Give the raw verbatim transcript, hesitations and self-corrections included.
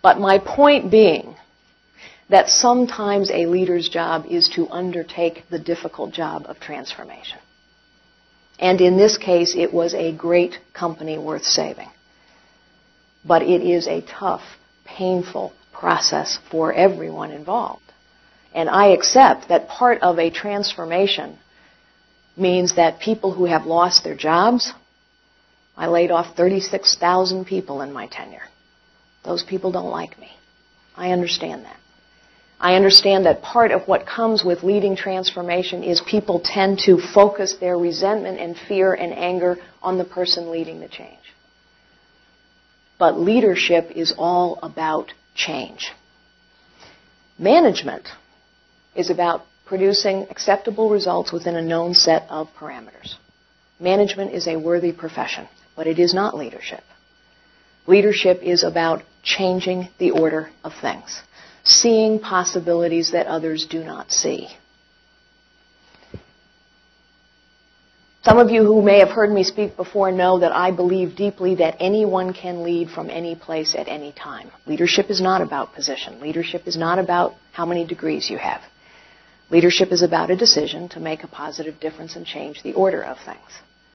But my point being that sometimes a leader's job is to undertake the difficult job of transformation. And in this case, it was a great company worth saving. But it is a tough, painful process for everyone involved. And I accept that part of a transformation means that people who have lost their jobs, I laid off thirty-six thousand people in my tenure. Those people don't like me. I understand that. I understand that part of what comes with leading transformation is people tend to focus their resentment and fear and anger on the person leading the change. But leadership is all about change. Management is about producing acceptable results within a known set of parameters. Management is a worthy profession, but it is not leadership. Leadership is about changing the order of things, seeing possibilities that others do not see. Some of you who may have heard me speak before know that I believe deeply that anyone can lead from any place at any time. Leadership is not about position. Leadership is not about how many degrees you have. Leadership is about a decision to make a positive difference and change the order of things.